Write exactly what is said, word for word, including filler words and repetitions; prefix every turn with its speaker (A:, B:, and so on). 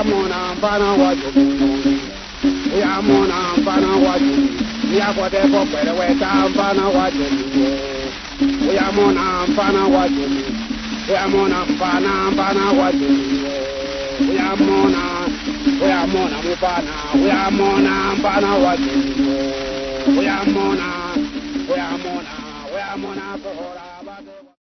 A: Uyamona mfana wa jumuni. Uyamona mfana wa jumuni. Niyakote kopere weta mfana wa jumuni. Uyamona mfana wa jumuni. Uyamona mfana mfana wa jumuni. Uyamona, uyamona mfana, uyamona mfana wa jumuni. Uyamona, uyamona, uyamona kohora bade.